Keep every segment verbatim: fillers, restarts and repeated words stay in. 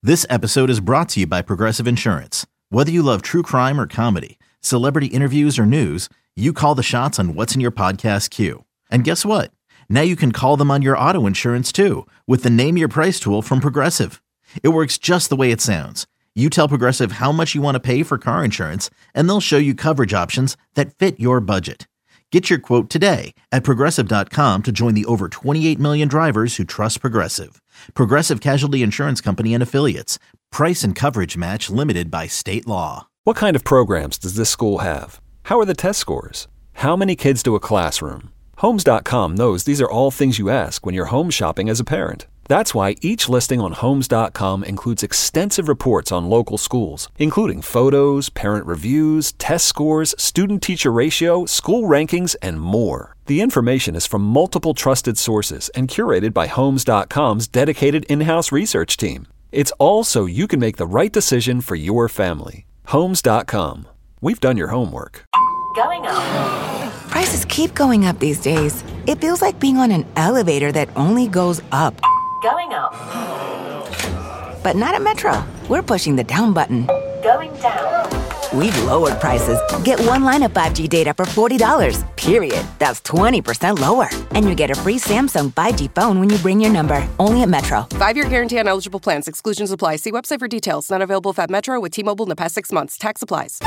This episode is brought to you by Progressive Insurance. Whether you love true crime or comedy, celebrity interviews or news, you call the shots on what's in your podcast queue. And guess what? Now you can call them on your auto insurance too with the Name Your Price tool from Progressive. It works just the way it sounds. You tell Progressive how much you want to pay for car insurance, and they'll show you coverage options that fit your budget. Get your quote today at Progressive dot com to join the over twenty-eight million drivers who trust Progressive. Progressive Casualty Insurance Company and Affiliates. Price and coverage match limited by state law. What kind of programs does this school have? How are the test scores? How many kids to a classroom? Homes dot com knows these are all things you ask when you're home shopping as a parent. That's why each listing on Homes dot com includes extensive reports on local schools, including photos, parent reviews, test scores, student-teacher ratio, school rankings, and more. The information is from multiple trusted sources and curated by Homes dot com's dedicated in-house research team. It's all so you can make the right decision for your family. Homes dot com. We've done your homework. Going up. Prices keep going up these days. It feels like being on an elevator that only goes up. Going up. But not at Metro. We're pushing the down button. Going down. We've lowered prices. Get one line of five G data for forty dollars. Period. That's twenty percent lower. And you get a free Samsung five G phone when you bring your number. Only at Metro. Five-year guarantee on eligible plans. Exclusions apply. See website for details. Not available at Metro with T-Mobile in the past six months. Tax applies.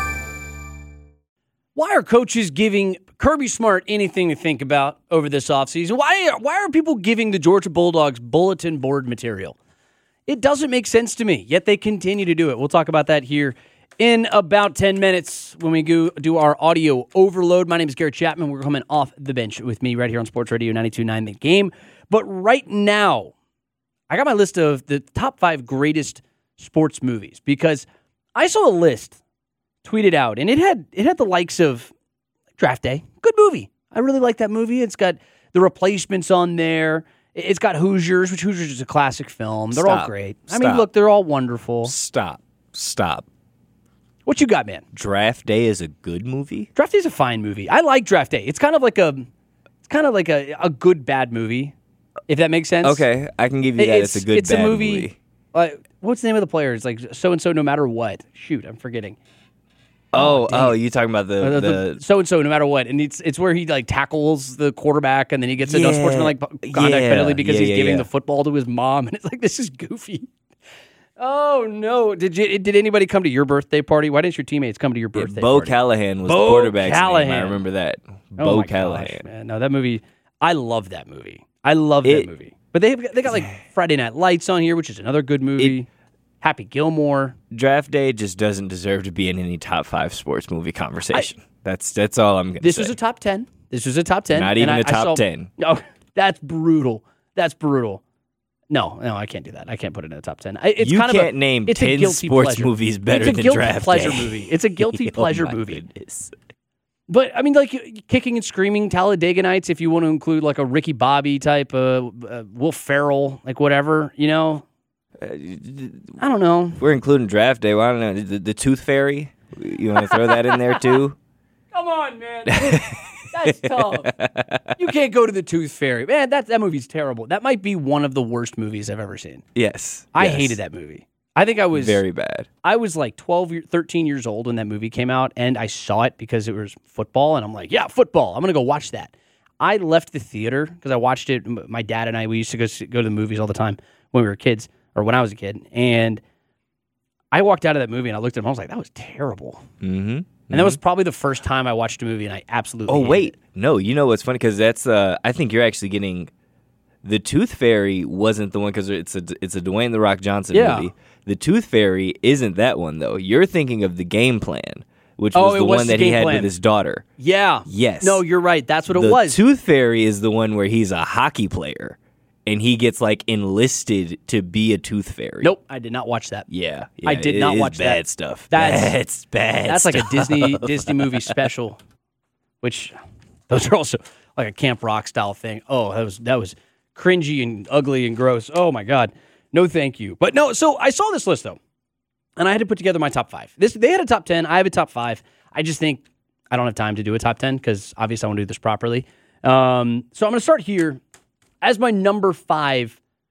Why are coaches giving Kirby Smart anything to think about over this offseason? Why, why are people giving the Georgia Bulldogs bulletin board material? It doesn't make sense to me, yet they continue to do it. We'll talk about that here in about ten minutes when we go do our audio overload. My name is Garrett Chapman. We're coming off the bench with me right here on Sports Radio ninety-two point nine The Game. But right now, I got my list of the top five greatest sports movies because I saw a list tweeted out, and it had it had the likes of Draft Day. Good movie. I really like that movie. It's got The Replacements on there. It's got Hoosiers, which Hoosiers is a classic film. They're Stop. all great. Stop. I mean, look, they're all wonderful. Stop. Stop. What you got, man? Draft Day is a good movie? Draft Day is a fine movie. I like Draft Day. It's kind of like a it's kind of like a, a good bad movie, if that makes sense. Okay, I can give you that. It's, it's a good it's bad a movie. movie. Uh, what's the name of the player? It's like so and so no matter what. Shoot, I'm forgetting. Oh, Oh, oh, you talking about the, Uh, the, so and so, no matter what, and it's it's where he like tackles the quarterback, and then he gets Yeah, a unsportsmanlike conduct yeah, penalty because yeah, he's yeah, giving yeah. the football to his mom, and it's like this is goofy. Oh no! Did you did anybody come to your birthday party? Why didn't your teammates come to your yeah, birthday Bo party? Callahan was Bo the quarterback's Callahan. name. I remember that. Oh Bo my Callahan. gosh, man. No, that movie. I love that movie. I love It- that movie. But they they got like Friday Night Lights on here, which is another good movie. It- Happy Gilmore. Draft Day just doesn't deserve to be in any top five sports movie conversation. that's that's all I'm going to This say. was a top ten. This was a top ten. Not and even I- a I top saw- ten. No, that's brutal. That's brutal. No, no, I can't do that. I can't put it in a top ten. I, it's You kind can't of a, name it's a ten guilty sports pleasure. movies better it's a than guilty Draft pleasure Day. movie. It's a guilty Oh pleasure my movie. goodness. But I mean, like Kicking and Screaming, Talladega Nights. If you want to include like a Ricky Bobby type, uh, uh, Will Ferrell, like whatever, you know. I don't know. We're including Draft Day. Well, I don't know. The, the Tooth Fairy? You want to throw that in there too? Come on, man. That's tough. You can't go to the Tooth Fairy. Man, that, that movie's terrible. That might be one of the worst movies I've ever seen. Yes. I yes. hated that movie. I think I was Very bad. I was like twelve, year- thirteen years old when that movie came out, and I saw it because it was football, and I'm like, yeah, football. I'm going to go watch that. I left the theater because I watched it. M- My dad and I, we used to go, s- go to the movies all the time when we were kids, or when I was a kid, and I walked out of that movie, and I looked at him, I was like, that was terrible. Mm-hmm. And that was probably the first time I watched a movie, and I absolutely Oh, hated wait. it. No, you know what's funny? Because that's, uh, I think you're actually getting, the Tooth Fairy wasn't the one, because it's a, it's a Dwayne The Rock Johnson Yeah. movie. The Tooth Fairy isn't that one, though. You're thinking of The Game Plan, which Oh, was it the was one The that he Game had Plan. with his daughter. Yeah. Yes. No, you're right. That's what it the was. Tooth Fairy is the one where he's a hockey player, and he gets, like, enlisted to be a Tooth Fairy. Nope, I did not watch that. Yeah. I yeah, did it not is watch that. bad stuff. That's- That's bad That's like a stuff. Disney Disney movie special, which those are also like a Camp Rock style thing. Oh, that was that was cringy and ugly and gross. Oh my God, no, thank you. But no, so I saw this list though, and I had to put together my top five. This they had a top ten. I have a top five. I just think I don't have time to do a top ten because obviously I want to do this properly. Um, so I'm going to start here as my number five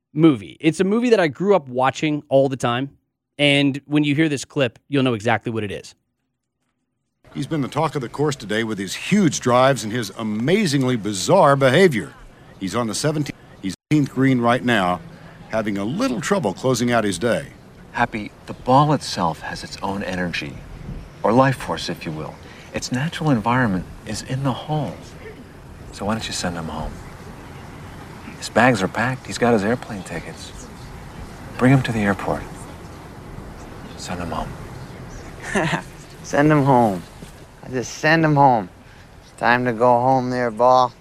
movie. It's a movie that I grew up watching all the time. And when you hear this clip, you'll know exactly what it is. He's been the talk of the course today with his huge drives and his amazingly bizarre behavior. He's on the seventeenth, he's eighteenth green right now, having a little trouble closing out his day. Happy, the ball itself has its own energy, or life force, if you will. Its natural environment is in the hole. So why don't you send him home? His bags are packed. He's got his airplane tickets. Bring him to the airport. Send him home. Send him home. I just send him home. It's time to go home there, ball.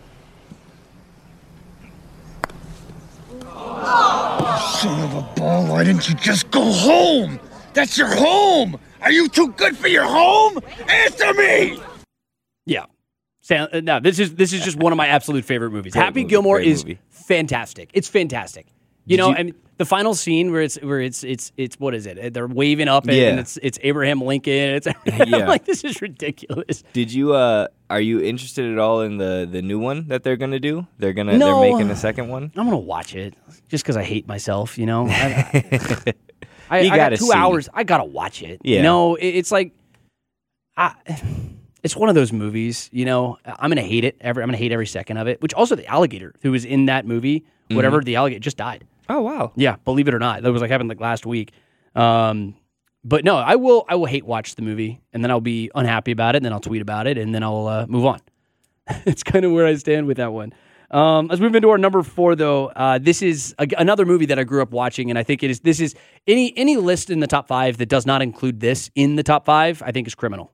Son of a ball, why didn't you just go home? That's your home! Are you too good for your home? Answer me! Yeah. No, this is this is just one of my absolute favorite movies. Great Happy movie, Gilmore great is movie. fantastic. It's fantastic. You Did know, you- I mean, the final scene where it's where it's it's it's what is it? They're waving up and, Yeah. and it's it's Abraham Lincoln. It's Yeah. I'm like, this is ridiculous. Did you? Uh, are you interested at all in the the new one that they're gonna do? They're gonna No. they're making a second one. I'm gonna watch it just because I hate myself. You know, I, I, You I got gotta two see. hours. I gotta watch it. Yeah. You know, it, it's like, I, it's one of those movies. You know, I'm gonna hate it. Every I'm gonna hate every second of it. Which also the alligator who was in that movie, whatever the alligator just died. Oh wow. Yeah, believe it or not, that was like happened like last week. Um, but no, I will. I will hate watch the movie, and then I'll be unhappy about it, and then I'll tweet about it, and then I'll uh, move on. It's kind of where I stand with that one. Um, let's move into our number four, though. Uh, this is a, another movie that I grew up watching, and I think it is. This is any any list in the top five that does not include this in the top five. I think is criminal.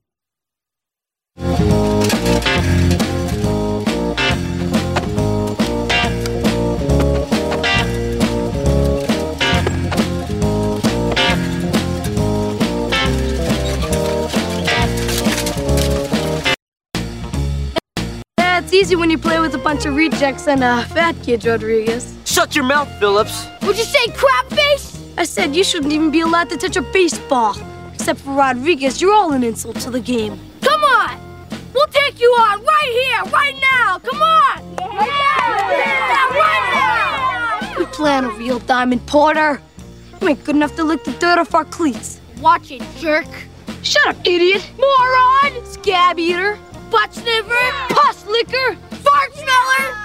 Yeah, it's easy when you play with a bunch of rejects and uh, fat kids, Rodriguez. Shut your mouth, Phillips. Would you say crap face? I said you shouldn't even be allowed to touch a baseball. Except for Rodriguez, you're all an insult to the game. Come on! We'll take you on right here, right now! Come on! Yeah. Right now! Yeah, right now! We play on a real diamond, Porter. You ain't good enough to lick the dirt off our cleats. Watch it, jerk. Shut up, idiot. Moron! Scab eater. Butt sniffer. Pus licker. Fart smeller.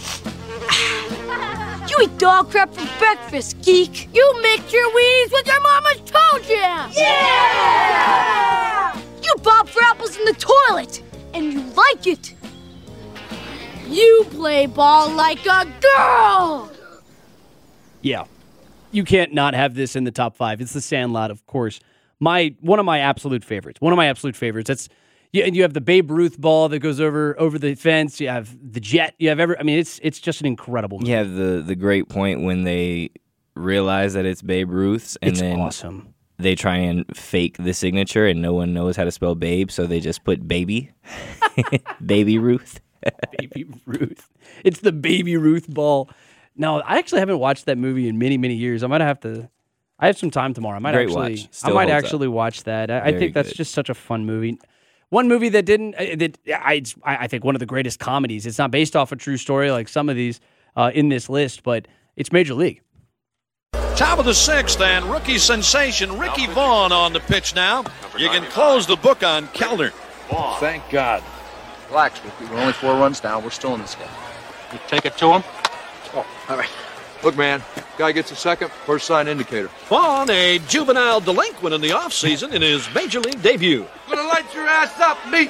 You eat dog crap for breakfast, geek. You mix your weeds with your mama's toe jam. Yeah! You bob for apples in the toilet, and you like it. You play ball like a girl. Yeah, you can't not have this in the top five. It's The Sandlot, of course. My one of my absolute favorites. One of my absolute favorites. That's yeah. You have the Babe Ruth ball that goes over over the fence. You have the jet. You have every. I mean, it's it's just an incredible movie. You have the the great point when they realize that it's Babe Ruth's, and It's then awesome. they try and fake the signature, and no one knows how to spell Babe, so they just put Baby, Baby Ruth. Baby Ruth. It's the Baby Ruth ball. No, I actually haven't watched that movie in many, many years. I might have to. I have some time tomorrow. I might Great actually. watch. I Still might holds actually up. watch that. I, I Very think that's good. just such a fun movie. One movie that didn't. uh, That I. I think one of the greatest comedies. It's not based off a true story like some of these uh, in this list, but it's Major League. Top of the sixth, and rookie sensation Ricky Vaughn on the pitch now. You can close the book on Kellner. Thank God. Relax, Ricky. We're only four runs down. We're still in this game. You take it to him. Oh, all right. Look, man, guy gets a second, first sign indicator. Vaughn, a juvenile delinquent in the offseason in his Major League debut. Gonna light your ass up, meat.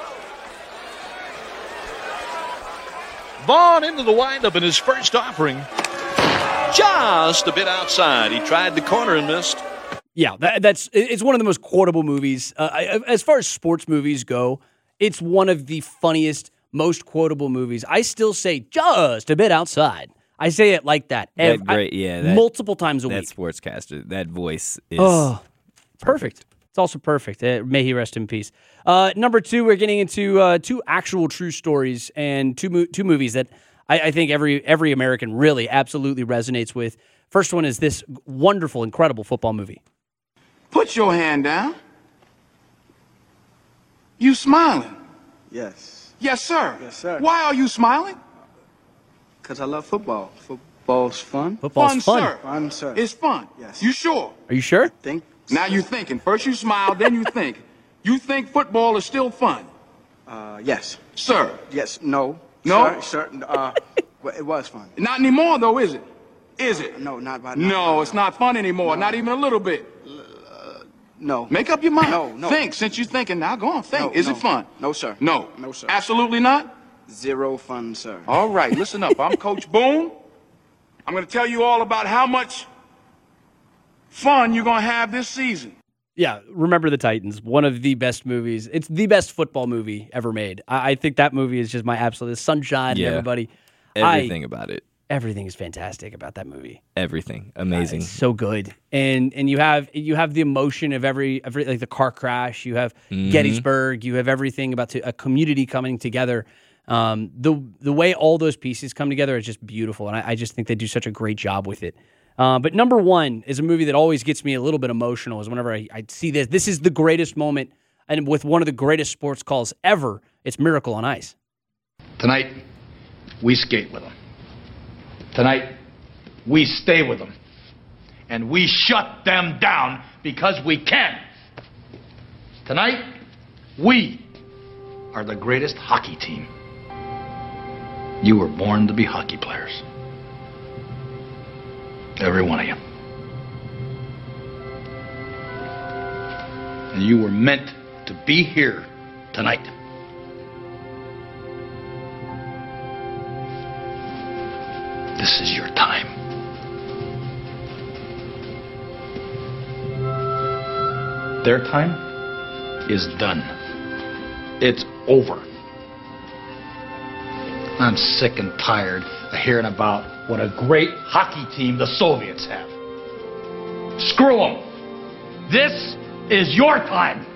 Vaughn into the windup in his first offering. Just a bit outside. He tried the corner and missed. Yeah, that, that's it's one of the most quotable movies. Uh, I, as far as sports movies go, it's one of the funniest, most quotable movies. I still say just a bit outside. I say it like that. That ev- great, I- yeah, that- multiple times a That week. sportscaster, that voice is Oh, perfect. It's also perfect. Uh, may he rest in peace. Uh, number two, we're getting into uh, two actual true stories and two mo- two movies that I, I think every every American really absolutely resonates with. First one is this wonderful, incredible football movie. Put your hand down. You smiling? Yes. Yes, sir. Yes, sir. Why are you smiling? Because I love football. Fo- Football's fun. Football's fun, fun. Sir. Fun, sir. It's fun. Yes. You sure? Are you sure? Think. Now you're thinking. First you smile, then you think. You think football is still fun? Uh, yes. Sir? Yes. No. No? Sir, sir uh, well, it was fun. Not anymore, though, is it? Is it? No, not by now. No, it's not fun anymore. No. Not even a little bit. Uh, no. Make up your mind. No, no. Think. Since you're thinking, now go on, think. No, is no. it fun? No, sir. No. No, sir. Absolutely not? Zero fun, sir. All right, listen up. I'm Coach Boone. I'm going to tell you all about how much fun you're going to have this season. Yeah, Remember the Titans, one of the best movies. It's the best football movie ever made. I, I think that movie is just my absolute sunshine. Yeah, everybody. Everything I, about it. Everything is fantastic about that movie. Everything. Amazing. Uh, it's so good. And and you have you have the emotion of every, every like the car crash. You have mm-hmm. Gettysburg. You have everything about to, a community coming together. Um, the the way all those pieces come together is just beautiful. And I, I just think they do such a great job with it. Uh, but number one is a movie that always gets me a little bit emotional is whenever I, I see this. This is the greatest moment, and with one of the greatest sports calls ever, it's Miracle on Ice. Tonight, we skate with them. Tonight, we stay with them. And we shut them down because we can. Tonight, we are the greatest hockey team. You were born to be hockey players. Every one of you. And you were meant to be here tonight. This is your time. Their time is done. It's over. I'm sick and tired of hearing about what a great hockey team the Soviets have. Screw them. This is your time.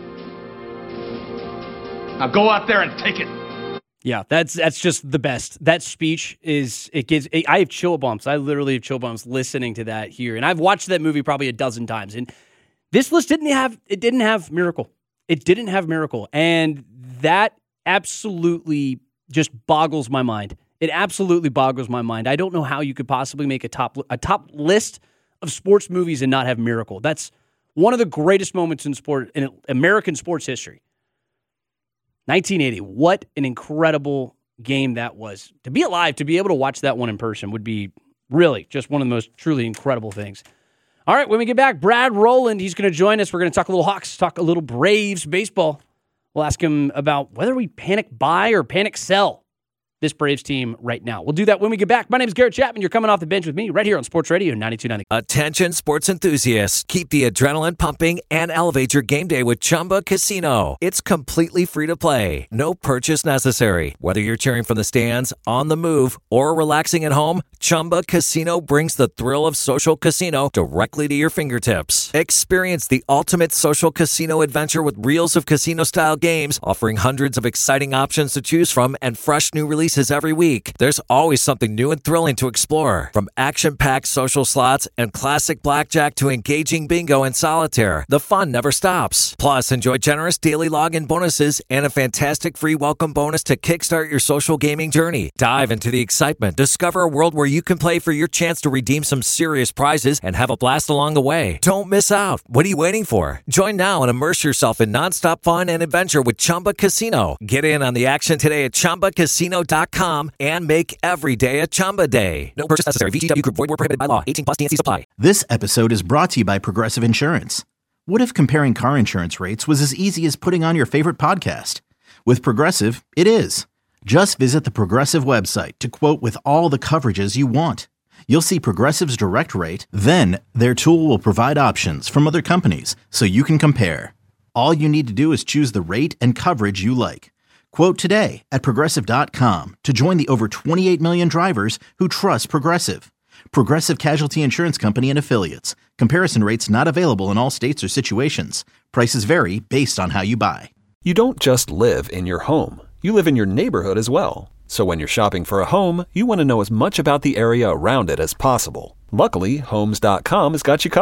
Now go out there and take it. Yeah, that's that's just the best. That speech is, it gives, it, I have chill bumps. I literally have chill bumps listening to that here. And I've watched that movie probably a dozen times. And this list didn't have, it didn't have Miracle. It didn't have Miracle. And that absolutely just boggles my mind. It absolutely boggles my mind. I don't know how you could possibly make a top a top list of sports movies and not have Miracle. That's one of the greatest moments in sport in American sports history. nineteen eighty. What an incredible game that was. To be alive, to be able to watch that one in person would be really just one of the most truly incredible things. All right, when we get back, Brad Rowland, he's going to join us. We're going to talk a little Hawks, talk a little Braves baseball. We'll ask him about whether we panic buy or panic sell this Braves team right now. We'll do that when we get back. My name is Garrett Chapman. You're coming off the bench with me right here on Sports Radio ninety-two point nine. Attention sports enthusiasts. Keep the adrenaline pumping and elevate your game day with Chumba Casino. It's completely free to play. No purchase necessary. Whether you're cheering from the stands, on the move, or relaxing at home, Chumba Casino brings the thrill of social casino directly to your fingertips. Experience the ultimate social casino adventure with reels of casino-style games, offering hundreds of exciting options to choose from and fresh new releases every week. There's always something new and thrilling to explore. From action-packed social slots and classic blackjack to engaging bingo and solitaire, the fun never stops. Plus, enjoy generous daily login bonuses and a fantastic free welcome bonus to kickstart your social gaming journey. Dive into the excitement. Discover a world where you can play for your chance to redeem some serious prizes and have a blast along the way. Don't miss out. What are you waiting for? Join now and immerse yourself in nonstop fun and adventure with Chumba Casino. Get in on the action today at chumba casino dot com and make every day a Chumba day. No purchase necessary. V G W Group. Void where prohibited by law. eighteen plus. T N C apply. This episode is brought to you by Progressive Insurance. What if comparing car insurance rates was as easy as putting on your favorite podcast? With Progressive, it is. Just visit the Progressive website to quote with all the coverages you want. You'll see Progressive's direct rate, then their tool will provide options from other companies so you can compare. All you need to do is choose the rate and coverage you like. Quote today at Progressive dot com to join the over twenty-eight million drivers who trust Progressive. Progressive Casualty Insurance Company and Affiliates. Comparison rates not available in all states or situations. Prices vary based on how you buy. You don't just live in your home. You live in your neighborhood as well. So when you're shopping for a home, you want to know as much about the area around it as possible. Luckily, Homes dot com has got you covered.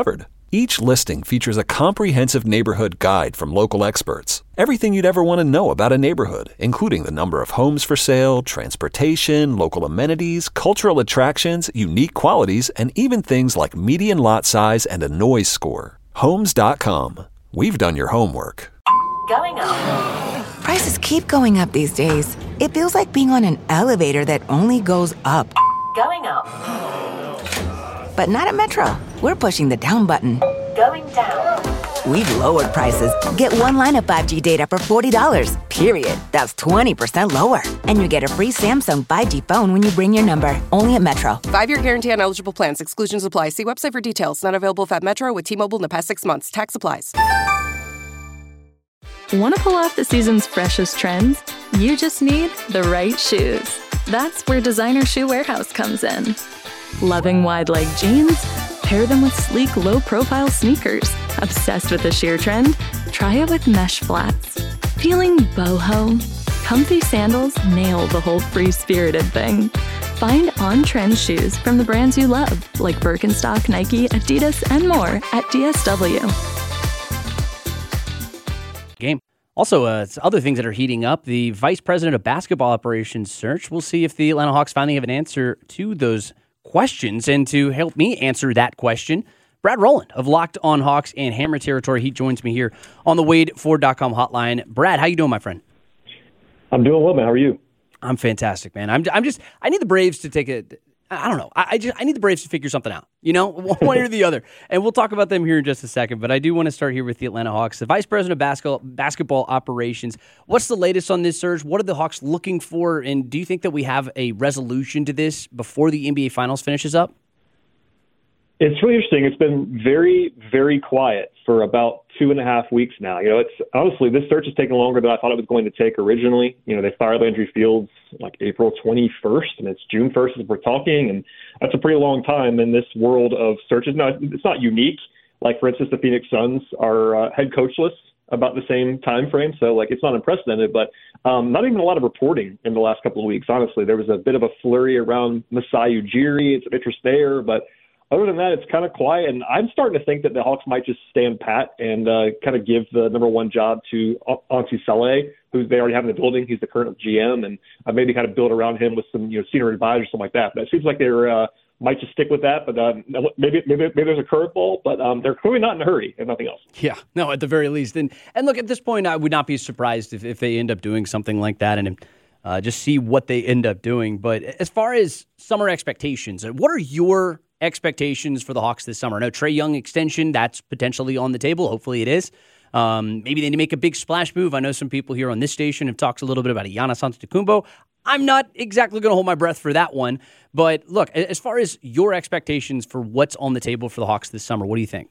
Each listing features a comprehensive neighborhood guide from local experts. Everything you'd ever want to know about a neighborhood, including the number of homes for sale, transportation, local amenities, cultural attractions, unique qualities, and even things like median lot size and a noise score. Homes dot com. We've done your homework. Going up. Prices keep going up these days. It feels like being on an elevator that only goes up. Going up. But not at Metro. We're pushing the down button. Going down. We've lowered prices. Get one line of five G data for forty dollars, period. That's twenty percent lower. And you get a free Samsung five G phone when you bring your number. Only at Metro. Five-year guarantee on eligible plans. Exclusions apply. See website for details. Not available if at Metro with T-Mobile in the past six months. Tax applies. Want to pull off the season's freshest trends? You just need the right shoes. That's where Designer Shoe Warehouse comes in. Loving wide leg jeans? Pair them with sleek, low-profile sneakers. Obsessed with the sheer trend? Try it with mesh flats. Feeling boho? Comfy sandals nail the whole free-spirited thing. Find on-trend shoes from the brands you love, like Birkenstock, Nike, Adidas, and more at D S W. Game. Also, uh, other things that are heating up. The vice president of basketball operations search. We'll see if the Atlanta Hawks finally have an answer to those questions. And to help me answer that question, Brad Rowland of Locked on Hawks and Hammer Territory. He joins me here on the Wade Ford dot com hotline. Brad, how you doing, my friend? I'm doing well, man. How are you? I'm fantastic, man. I'm, I'm just, I need the Braves to take a, I don't know. I, I just, I need the Braves to figure something out, you know, one or the other. And we'll talk about them here in just a second. But I do want to start here with the Atlanta Hawks, the vice president of basketball, basketball operations. What's the latest on this surge? What are the Hawks looking for? And do you think that we have a resolution to this before the N B A Finals finishes up? It's really interesting. It's been very, very quiet for about two and a half weeks now. You know, it's honestly, this search has taken longer than I thought it was going to take originally. You know, they fired Landry Fields like April twenty-first, and it's June first as we're talking, and that's a pretty long time in this world of searches. Now, it's not unique. Like, for instance, the Phoenix Suns are uh, head coachless about the same time frame, so like it's not unprecedented, but um, not even a lot of reporting in the last couple of weeks. Honestly, there was a bit of a flurry around Masai Ujiri. It's of interest there, but other than that, it's kind of quiet, and I'm starting to think that the Hawks might just stand pat and uh, kind of give the number one job to Ansi Saleh, who they already have in the building. He's the current G M, and uh, maybe kind of build around him with some, you know, senior advisors, something like that. But it seems like they're uh, might just stick with that. But uh, maybe maybe maybe there's a curveball, but um, they're clearly not in a hurry, if nothing else. Yeah, no, at the very least. And and look, at this point, I would not be surprised if, if they end up doing something like that, and uh, just see what they end up doing. But as far as summer expectations, what are your expectations for the Hawks this summer? No, Trae Young extension, that's potentially on the table. Hopefully it is. Um, maybe they need to make a big splash move. I know some people here on this station have talked a little bit about Giannis Antetokounmpo. I'm not exactly going to hold my breath for that one. But look, as far as your expectations for what's on the table for the Hawks this summer, what do you think?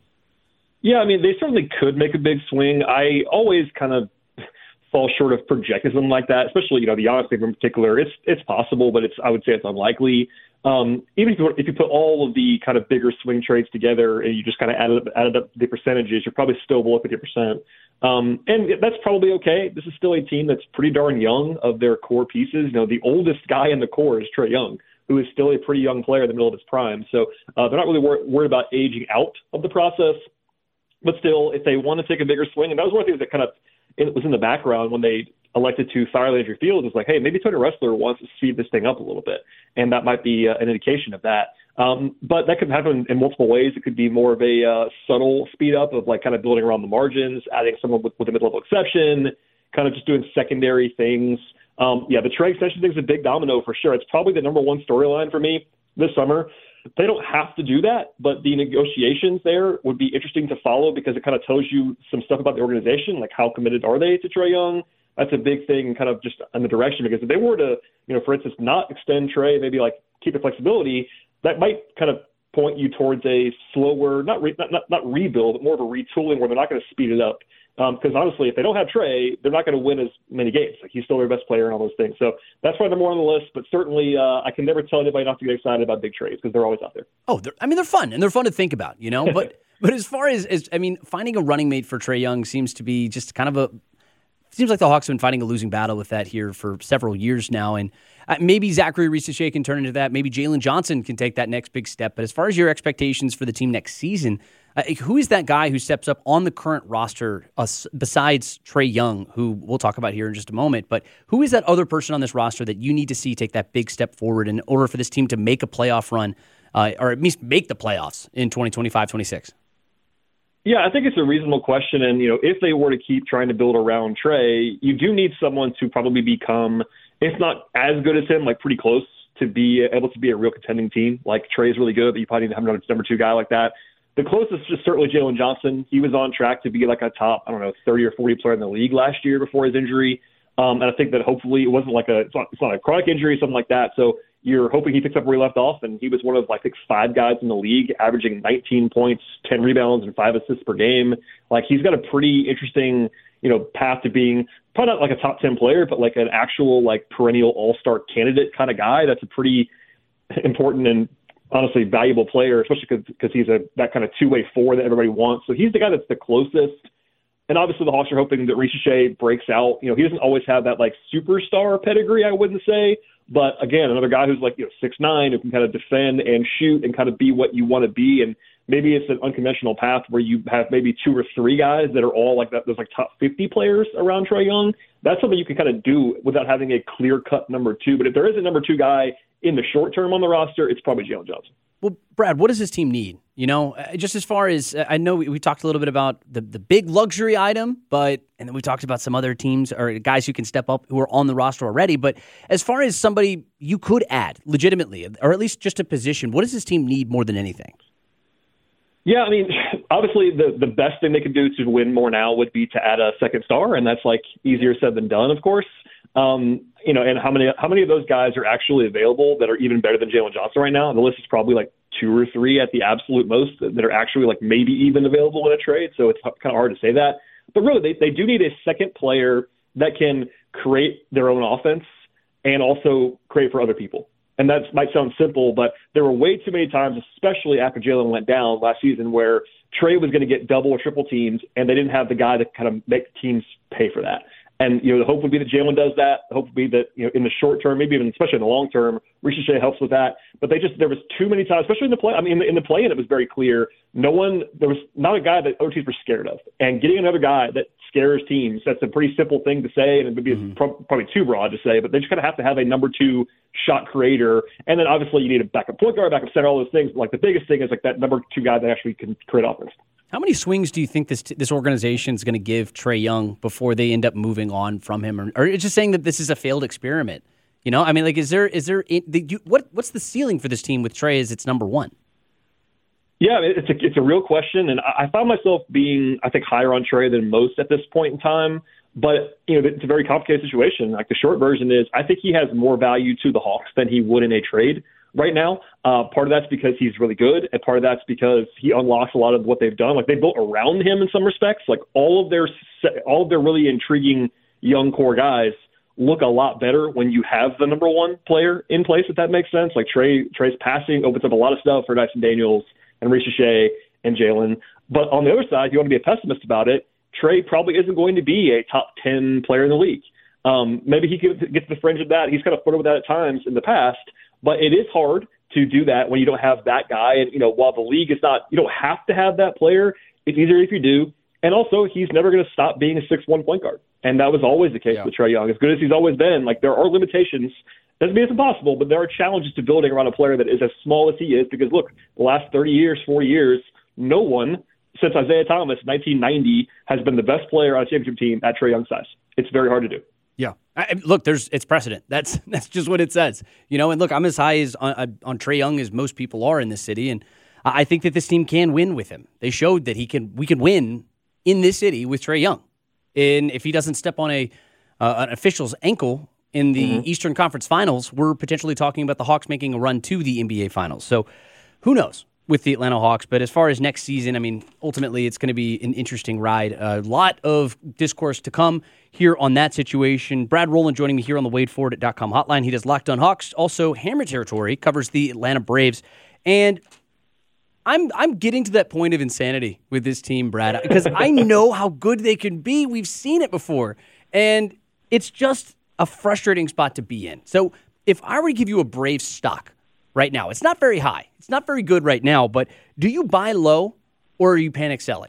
Yeah, I mean, they certainly could make a big swing. I always kind of fall short of projecting something like that, especially, you know, the Giannis thing in particular. It's it's possible, but it's I would say it's unlikely. Um, even if you, if you put all of the kind of bigger swing trades together and you just kind of added up, added up the percentages, you're probably still below fifty percent. Um, and that's probably okay. This is still a team that's pretty darn young of their core pieces. You know, the oldest guy in the core is Trae Young, who is still a pretty young player in the middle of his prime. So uh, they're not really wor- worried about aging out of the process. But still, if they want to take a bigger swing, and that was one of the things that kind of it was in the background when they elected to fire Landry Fields, is like, hey, maybe Tony Ressler wants to speed this thing up a little bit. And that might be uh, an indication of that. Um, but that could happen in multiple ways. It could be more of a uh, subtle speed up of like kind of building around the margins, adding someone with, with a mid-level exception, kind of just doing secondary things. Um, yeah, the Trae extension thing is a big domino for sure. It's probably the number one storyline for me this summer. They don't have to do that, but the negotiations there would be interesting to follow because it kind of tells you some stuff about the organization, like how committed are they to Trae Young. That's a big thing kind of just in the direction, because if they were to, you know, for instance, not extend Trae, maybe like keep the flexibility, that might kind of point you towards a slower, not re, not, not, not rebuild, but more of a retooling where they're not going to speed it up. Because um, honestly, if they don't have Trae, they're not going to win as many games. Like, he's still their best player and all those things. So that's why they're more on the list. But certainly, uh, I can never tell anybody not to get excited about big trades because they're always out there. Oh, I mean, they're fun and they're fun to think about, you know. But but as far as, as I mean, finding a running mate for Trae Young seems to be just kind of a. Seems like the Hawks have been fighting a losing battle with that here for several years now. And uh, maybe Zachary Risacher can turn into that. Maybe Jalen Johnson can take that next big step. But as far as your expectations for the team next season, Uh, who is that guy who steps up on the current roster uh, besides Trae Young, who we'll talk about here in just a moment, but who is that other person on this roster that you need to see take that big step forward in order for this team to make a playoff run, uh, or at least make the playoffs in twenty twenty-five twenty-six? Yeah, I think it's a reasonable question. And, you know, if they were to keep trying to build around Trae, you do need someone to probably become, if not as good as him, like pretty close to be able to be a real contending team. Like Trae is really good, but you probably need to have another number two guy like that. The closest is certainly Jalen Johnson. He was on track to be like a top, I don't know, thirty or forty player in the league last year before his injury. Um, and I think that hopefully it wasn't like a, it's not, it's not a chronic injury, something like that. So you're hoping he picks up where he left off, and he was one of, I think, five guys in the league, averaging nineteen points, ten rebounds, and five assists per game. Like, he's got a pretty interesting, you know, path to being probably not like a top ten player, but like an actual, like, perennial all-star candidate kind of guy. That's a pretty important and honestly valuable player, especially because he's a that kind of two-way four that everybody wants. So he's the guy that's the closest. And obviously the Hawks are hoping that Riconchet breaks out. You know, he doesn't always have that, like, superstar pedigree, I wouldn't say. But, again, another guy who's, like, you know, six nine, who can kind of defend and shoot and kind of be what you want to be. And maybe it's an unconventional path where you have maybe two or three guys that are all, like, that. There's, like, top fifty players around Trae Young. That's something you can kind of do without having a clear-cut number two. But if there is a number two guy in the short term on the roster, it's probably Jalen Johnson. Well, Brad, what does this team need? You know, just as far as I know, we, we talked a little bit about the, the big luxury item, but and then we talked about some other teams or guys who can step up who are on the roster already. But as far as somebody you could add legitimately, or at least just a position, what does this team need more than anything? Yeah, I mean, obviously the, the best thing they could do to win more now would be to add a second star, and that's like easier said than done, of course. Um, you know, and how many how many of those guys are actually available that are even better than Jalen Johnson right now? The list is probably like two or three at the absolute most that are actually like maybe even available in a trade. So it's kind of hard to say that. But really, they, they do need a second player that can create their own offense and also create for other people. And that might sound simple, but there were way too many times, especially after Jalen went down last season, where Trae was going to get double or triple teams, and they didn't have the guy to kind of make teams pay for that. And, you know, the hope would be that Jalen does that. The hope would be that, you know, in the short term, maybe even especially in the long term, Riconchet helps with that. But they just, there was too many times, especially in the play. I mean, in the, in the play-in, it was very clear. No one, there was not a guy that O Ts were scared of. And getting another guy that scares teams, that's a pretty simple thing to say, and it would be mm-hmm. pro- probably too broad to say, but they just kind of have to have a number two shot creator. And then obviously you need a backup point guard, backup center, all those things. Like the biggest thing is like that number two guy that actually can create offense. How many swings do you think this this organization is going to give Trae Young before they end up moving on from him, or, or just saying that this is a failed experiment? You know, I mean, like, is there is there the, what what's the ceiling for this team with Trae as its number one? Yeah, it's a it's a real question, and I found myself being, I think, higher on Trae than most at this point in time. But you know, it's a very complicated situation. Like the short version is, I think he has more value to the Hawks than he would in a trade right now. Uh, part of that's because he's really good, and part of that's because he unlocks a lot of what they've done. Like they built around him in some respects. Like all of their all of their really intriguing young core guys look a lot better when you have the number one player in place, if that makes sense. Like Trae Trae's passing opens up a lot of stuff for Dyson Daniels and Riconchet and Jalen. But on the other side, you want to be a pessimist about it, Trae probably isn't going to be a top ten player in the league. Um, maybe he gets to the fringe of that. He's kind of flirted with that at times in the past. But it is hard to do that when you don't have that guy. And, you know, while the league is not, you don't have to have that player, it's easier if you do. And also, he's never going to stop being a six one point guard. And that was always the case yeah. with Trae Young. As good as he's always been, like, there are limitations. Doesn't mean it's impossible, but there are challenges to building around a player that is as small as he is. Because, look, the last thirty years, forty years, no one since Isaiah Thomas, nineteen ninety, has been the best player on a championship team at Trae Young's size. It's very hard to do. Yeah. I, look, there's it's precedent. That's that's just what it says. You know, and look, I'm as high as on, on Trae Young as most people are in this city, and I think that this team can win with him. They showed that he can. We can win in this city with Trae Young, and if he doesn't step on a uh, an official's ankle in the mm-hmm. Eastern Conference Finals, we're potentially talking about the Hawks making a run to the N B A Finals. So, who knows with the Atlanta Hawks? But as far as next season, I mean, ultimately, it's going to be an interesting ride. A lot of discourse to come here on that situation. Brad Rowland joining me here on the Wade Ford dot com hotline. He does Locked On Hawks, also Hammer Territory, covers the Atlanta Braves. And I'm I'm getting to that point of insanity with this team, Brad, because I know how good they can be. We've seen it before. And it's just a frustrating spot to be in. So if I were to give you a Braves stock right now, it's not very high. It's not very good right now, but do you buy low or are you panic selling?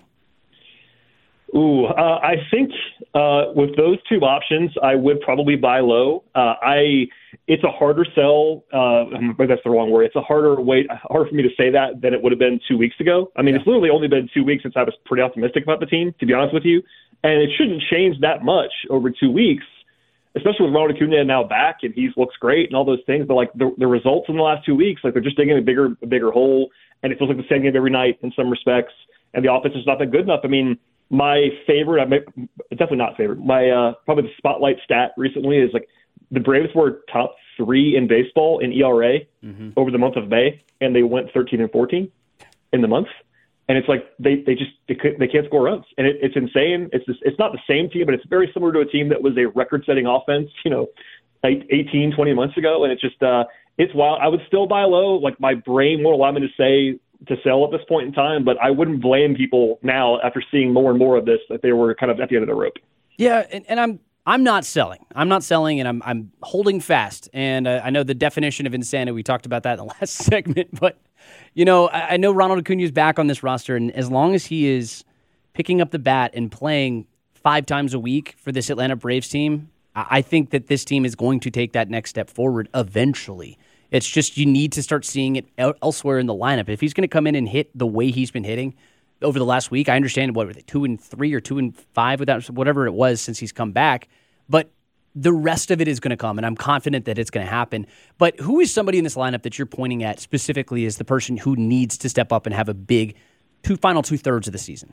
Ooh, uh, I think uh, with those two options, I would probably buy low. Uh, I it's a harder sell. Uh, maybe that's the wrong word. It's a harder way, harder for me to say that than it would have been two weeks ago. I mean, yeah. It's literally only been two weeks since I was pretty optimistic about the team, to be honest with you, and it shouldn't change that much over two weeks, especially with Ronald Acuna now back and he looks great and all those things. But like the, the results in the last two weeks, like they're just digging a bigger, a bigger hole, and it feels like the same game every night in some respects. And the offense is not that good enough. I mean. My favorite, I may, definitely not favorite, my uh, probably the spotlight stat recently is like the Braves were top three in baseball in E R A mm-hmm. over the month of May, and they went thirteen and fourteen in the month. And it's like they, they just they, could, they can't score runs, and it, it's insane. It's just, it's not the same team, but it's very similar to a team that was a record-setting offense, you know, like eighteen, twenty months ago, and it's just uh, it's wild. I would still buy low. Like my brain won't allow me to say. To sell at this point in time, but I wouldn't blame people now after seeing more and more of this that they were kind of at the end of the rope. Yeah, and, and I'm I'm not selling. I'm not selling, and I'm I'm holding fast. And uh, I know the definition of insanity. We talked about that in the last segment, but you know, I, I know Ronald Acuna is back on this roster, and as long as he is picking up the bat and playing five times a week for this Atlanta Braves team, I, I think that this team is going to take that next step forward eventually. It's just you need to start seeing it elsewhere in the lineup. If he's going to come in and hit the way he's been hitting over the last week, I understand what were they two and three or two and five without whatever it was since he's come back. But the rest of it is going to come, and I'm confident that it's going to happen. But who is somebody in this lineup that you're pointing at specifically as the person who needs to step up and have a big two final two thirds of the season?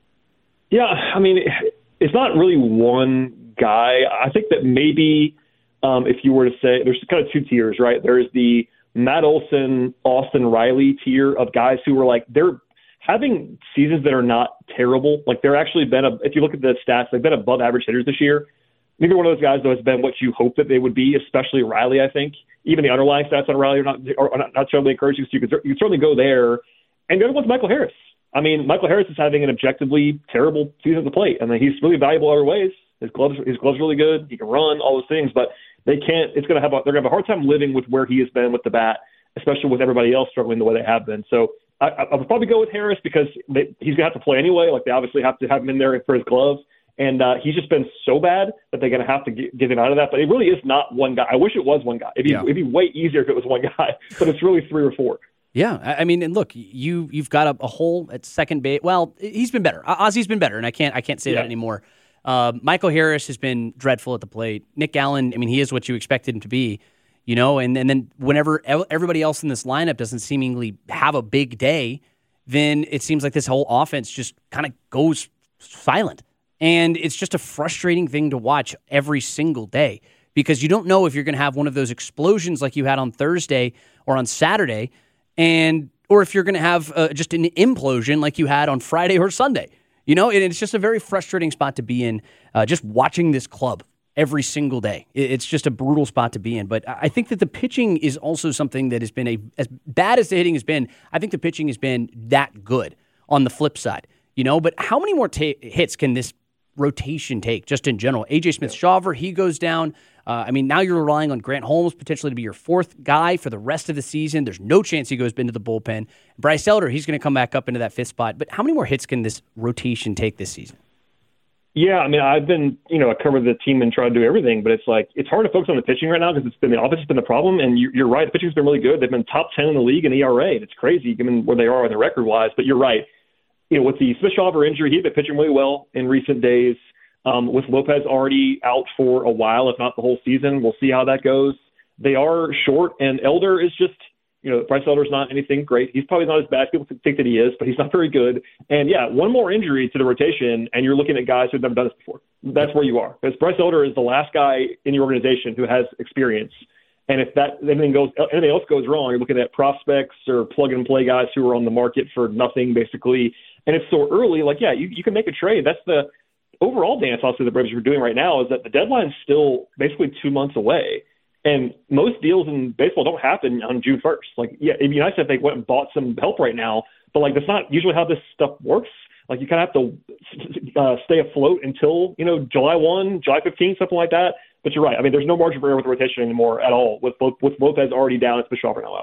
Yeah, I mean, it's not really one guy. I think that maybe. Um, if you were to say, there's kind of two tiers, right? There's the Matt Olson, Austin Riley tier of guys who are like, they're having seasons that are not terrible. Like they're actually been, a, if you look at the stats, they've been above average hitters this year. Neither one of those guys, though, has been what you hope that they would be, especially Riley, I think. Even the underlying stats on Riley are not, are not, not certainly encouraging, so you can, you can certainly go there. And the other one's Michael Harris. I mean, Michael Harris is having an objectively terrible season at the plate. I mean, he's really valuable other ways. His gloves, his gloves are really good. He can run, all those things, but they can't. It's going to have. A, they're going to have a hard time living with where he has been with the bat, especially with everybody else struggling the way they have been. So I, I would probably go with Harris because they, he's going to have to play anyway. Like they obviously have to have him in there for his gloves, and uh, he's just been so bad that they're going to have to get, get him out of that. But it really is not one guy. I wish it was one guy. It'd be, yeah. it'd be way easier if it was one guy, but it's really three or four. Yeah, I mean, and look, you you've got a, a hole at second base. Well, he's been better. Ozzy's been better, and I can't I can't say yeah. that anymore. Uh, Michael Harris has been dreadful at the plate. Nick Allen, I mean, he is what you expected him to be, you know, and, and then whenever everybody else in this lineup doesn't seemingly have a big day, then it seems like this whole offense just kind of goes silent. And it's just a frustrating thing to watch every single day because you don't know if you're going to have one of those explosions like you had on Thursday or on Saturday, and or if you're going to have uh, just an implosion like you had on Friday or Sunday. You know, and it's just a very frustrating spot to be in, uh, just watching this club every single day. It's just a brutal spot to be in. But I think that the pitching is also something that has been, a as bad as the hitting has been, I think the pitching has been that good on the flip side. You know, but how many more ta- hits can this rotation take just in general? A J Smith-Shawver, he goes down. Uh, I mean, now you're relying on Grant Holmes potentially to be your fourth guy for the rest of the season. There's no chance he goes into the bullpen. Bryce Elder, he's going to come back up into that fifth spot. But how many more hits can this rotation take this season? Yeah, I mean, I've been, you know, I covered the team and tried to do everything, but it's like, it's hard to focus on the pitching right now because it's been, the offense has been the problem. And you, you're right, the pitching's been really good. They've been top ten in the league in E R A. It's crazy given where they are on the record-wise, but you're right. You know, with the Smith-Shawver injury, he's been pitching really well in recent days. Um, with Lopez already out for a while, if not the whole season, we'll see how that goes. They are short, and Elder is just, you know, Bryce Elder's not anything great. He's probably not as bad as people think that he is, but he's not very good. And, yeah, one more injury to the rotation, and you're looking at guys who've never done this before. That's where you are. Because Bryce Elder is the last guy in the organization who has experience. And if that anything goes, anything else goes wrong, you're looking at prospects or plug-and-play guys who are on the market for nothing, basically. And it's so early, like, yeah, you, you can make a trade. That's the – overall dance also the Braves are doing right now is that the deadline is still basically two months away. And most deals in baseball don't happen on June first. Like, yeah, it'd be nice if they went and bought some help right now, but like that's not usually how this stuff works. Like you kind of have to uh, stay afloat until, you know, July first, July fifteenth, something like that. But you're right. I mean, there's no margin for error with the rotation anymore at all with with Lopez already down and Smith-Shawver now out.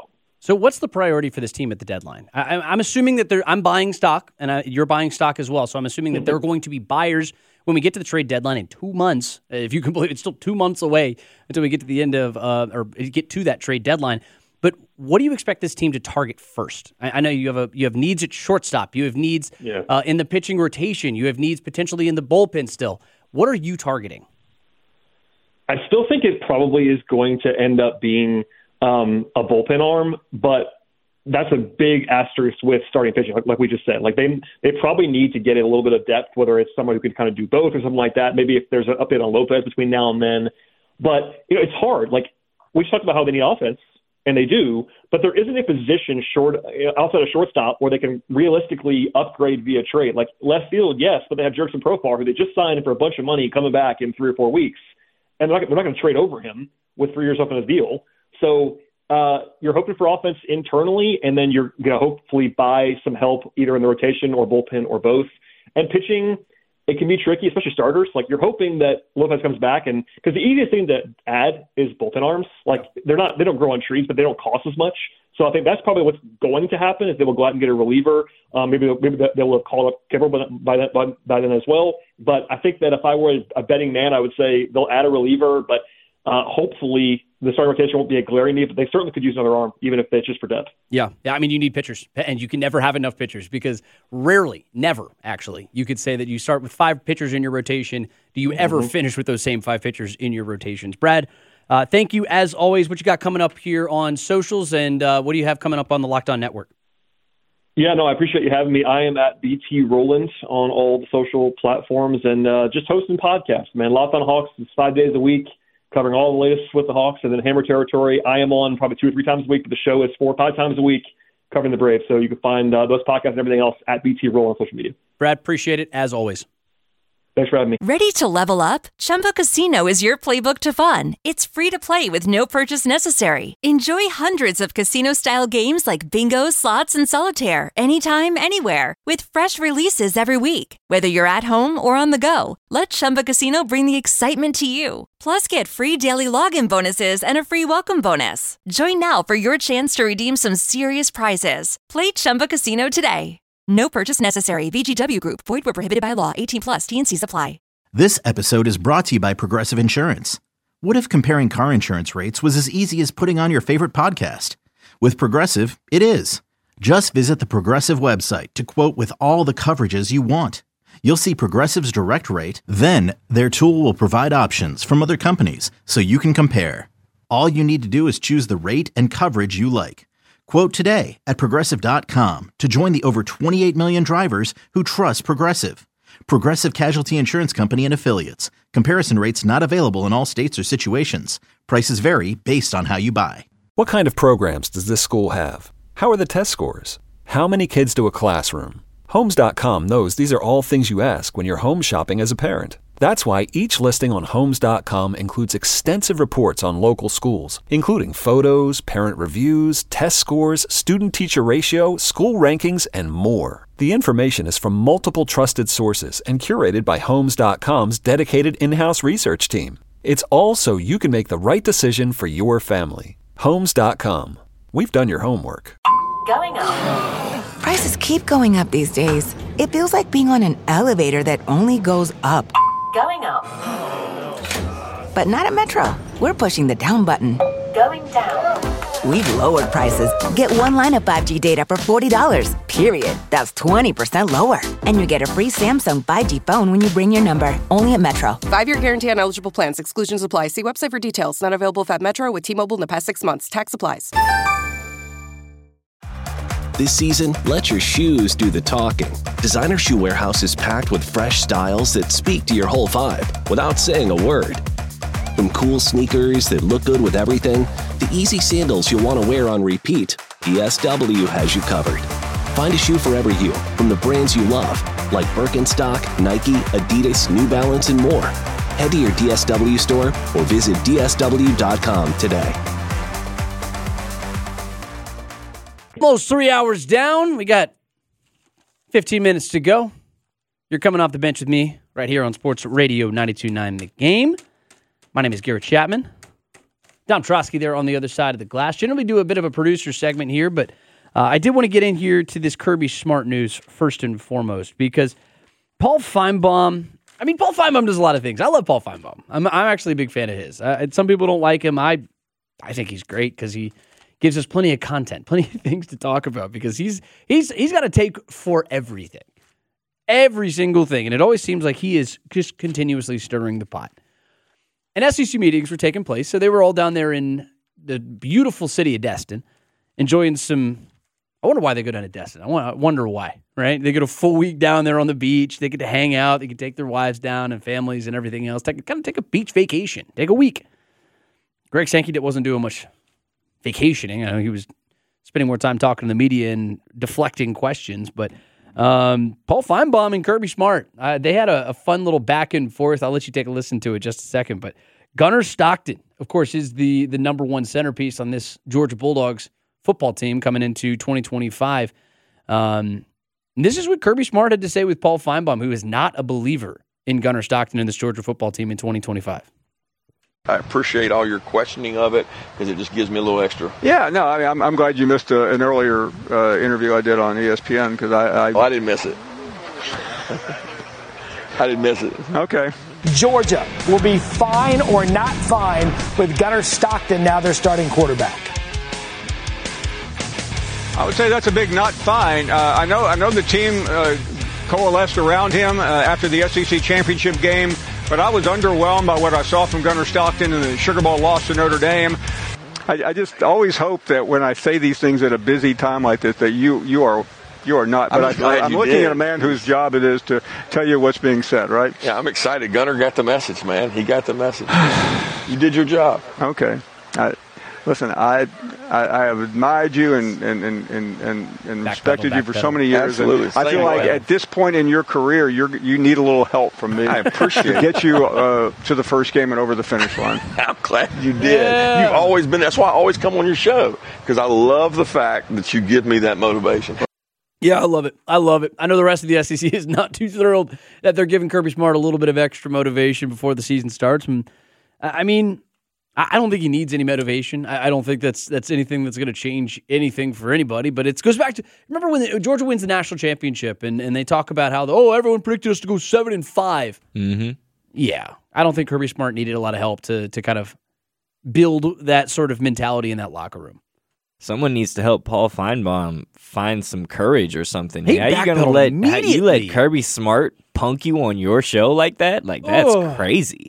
So what's the priority for this team at the deadline? I, I'm assuming that they're, I'm buying stock, and I, you're buying stock as well. So I'm assuming that they're going to be buyers when we get to the trade deadline in two months. If you can believe it, it's still two months away until we get to the end of uh, or get to that trade deadline. But what do you expect this team to target first? I, I know you have a you have needs at shortstop. You have needs yeah. uh, in the pitching rotation. You have needs potentially in the bullpen still. What are you targeting? I still think it probably is going to end up being um, a bullpen arm, but that's a big asterisk with starting pitching, like, like we just said. Like they they probably need to get in a little bit of depth, whether it's someone who can kind of do both or something like that. Maybe if there's an update on Lopez between now and then. But you know, it's hard. Like we talked about how they need offense, and they do, but there isn't a position short outside of shortstop where they can realistically upgrade via trade. Like left field, yes, but they have Jurickson Profar, who they just signed for a bunch of money coming back in three or four weeks, and they're not, they're not going to trade over him with three years left on his deal. So uh, you're hoping for offense internally, and then you're going to hopefully buy some help either in the rotation or bullpen or both. And pitching, it can be tricky, especially starters. Like you're hoping that Lopez comes back, and because the easiest thing to add is bullpen arms. Like they're not, they don't grow on trees, but they don't cost as much. So I think that's probably what's going to happen is they will go out and get a reliever. Um, maybe they'll, maybe they will have called up Kimbrel by, by, by, by then as well. But I think that if I were a betting man, I would say they'll add a reliever, but uh, hopefully the starting rotation won't be a glaring need, but they certainly could use another arm, even if it's just for depth. Yeah. Yeah. I mean, you need pitchers, and you can never have enough pitchers because rarely, never actually, you could say that you start with five pitchers in your rotation. Do you ever mm-hmm. finish with those same five pitchers in your rotations? Brad, uh, thank you as always. What you got coming up here on socials, and uh, what do you have coming up on the Locked On Network? Yeah, no, I appreciate you having me. I am at B T Rowland on all the social platforms and uh, just hosting podcasts, man. Locked On Hawks is five days a week, covering all the latest with the Hawks, and then Hammer Territory. I am on probably two or three times a week, but the show is four or five times a week covering the Braves. So you can find uh, those podcasts and everything else at B T Roll on social media. Brad, appreciate it as always. Thanks for having me. Ready to level up? Chumba Casino is your playbook to fun. It's free to play with no purchase necessary. Enjoy hundreds of casino-style games like bingo, slots, and solitaire anytime, anywhere with fresh releases every week. Whether you're at home or on the go, let Chumba Casino bring the excitement to you. Plus, get free daily login bonuses and a free welcome bonus. Join now for your chance to redeem some serious prizes. Play Chumba Casino today. No purchase necessary. V G W Group. Void where prohibited by law. eighteen plus. T and C's apply. This episode is brought to you by Progressive Insurance. What if comparing car insurance rates was as easy as putting on your favorite podcast? With Progressive, it is. Just visit the Progressive website to quote with all the coverages you want. You'll see Progressive's direct rate, then their tool will provide options from other companies so you can compare. All you need to do is choose the rate and coverage you like. Quote today at Progressive dot com to join the over twenty-eight million drivers who trust Progressive. Progressive Casualty Insurance Company and Affiliates. Comparison rates not available in all states or situations. Prices vary based on how you buy. What kind of programs does this school have? How are the test scores? How many kids do a classroom? Homes dot com knows these are all things you ask when you're home shopping as a parent. That's why each listing on Homes dot com includes extensive reports on local schools, including photos, parent reviews, test scores, student-teacher ratio, school rankings, and more. The information is from multiple trusted sources and curated by Homes dot com's dedicated in-house research team. It's all so you can make the right decision for your family. Homes dot com. We've done your homework. Going up. Prices keep going up these days. It feels like being on an elevator that only goes up. Going up. But not at Metro. We're pushing the down button. Going down. We've lowered prices. Get one line of five G data for forty dollars, period. That's twenty percent lower. And you get a free Samsung five G phone when you bring your number. Only at Metro. Five-year guarantee on eligible plans. Exclusions apply. See website for details. Not available at Metro with T-Mobile in the past six months. Tax applies. This season, let your shoes do the talking. Designer Shoe Warehouse is packed with fresh styles that speak to your whole vibe without saying a word. From cool sneakers that look good with everything, to easy sandals you'll want to wear on repeat, D S W has you covered. Find a shoe for every you from the brands you love, like Birkenstock, Nike, Adidas, New Balance, and more. Head to your D S W store or visit D S W dot com today. Almost three hours down. We got fifteen minutes to go. You're coming off the bench with me right here on Sports Radio ninety-two point nine The Game. My name is Garrett Chapman. Dom Trotsky there on the other side of the glass. Generally do a bit of a producer segment here, but uh, I did want to get in here to this Kirby Smart news first and foremost because Paul Feinbaum, I mean, Paul Feinbaum does a lot of things. I love Paul Feinbaum. I'm, I'm actually a big fan of his. Uh, some people don't like him. I I think he's great because he gives us plenty of content, plenty of things to talk about because he's he's he's got a take for everything. Every single thing. And it always seems like he is just continuously stirring the pot. And S E C meetings were taking place, so they were all down there in the beautiful city of Destin, enjoying some, I wonder why they go down to Destin. I wonder why, right? They get a full week down there on the beach. They get to hang out. They can take their wives down and families and everything else. Take, kind of take a beach vacation. Take a week. Greg Sankey wasn't doing much vacationing. I know he was spending more time talking to the media and deflecting questions, but Um, Paul Feinbaum and Kirby Smart, uh, they had a, a fun little back and forth. I'll let you take a listen to it just a second. But Gunnar Stockton, of course, is the the number one centerpiece on this Georgia Bulldogs football team coming into twenty twenty-five. Um, and this is what Kirby Smart had to say with Paul Feinbaum, who is not a believer in Gunnar Stockton and this Georgia football team in twenty twenty-five. I appreciate all your questioning of it because it just gives me a little extra. Yeah, no, I mean, I'm, I'm glad you missed a, an earlier uh, interview I did on E S P N because I, I... Oh, I didn't miss it. I didn't miss it. Okay. Georgia will be fine or not fine with Gunnar Stockton now their starting quarterback. I would say that's a big not fine. Uh, I know I know the team uh, coalesced around him uh, after the S E C championship game, but I was underwhelmed by what I saw from Gunnar Stockton in the Sugar Bowl loss to Notre Dame. I, I just always hope that when I say these things at a busy time like this, that you you are you are not. But I'm, I, I'm looking did. at a man whose job it is to tell you what's being said, right? Yeah, I'm excited. Gunnar got the message, man. He got the message. You did your job. Okay. I, listen, I, I I have admired you and and and and, and, and respected you for so many years. Absolutely. And I feel like at this point in your career, you're you need a little help from me. I appreciate to get you uh, to the first game and over the finish line. I'm glad you did. Yeah. You've always been. That's why I always come on your show because I love the fact that you give me that motivation. Yeah, I love it. I love it. I know the rest of the S E C is not too thrilled that they're giving Kirby Smart a little bit of extra motivation before the season starts. And, I mean, I don't think he needs any motivation. I don't think that's that's anything that's going to change anything for anybody. But it goes back to, remember when the, Georgia wins the national championship and, and they talk about how, the, oh, everyone predicted us to go seven and five. Mm-hmm. Yeah, I don't think Kirby Smart needed a lot of help to to kind of build that sort of mentality in that locker room. Someone needs to help Paul Feinbaum find some courage or something. He how you gonna let how you let Kirby Smart punk you on your show like that? Like that's Oh. crazy.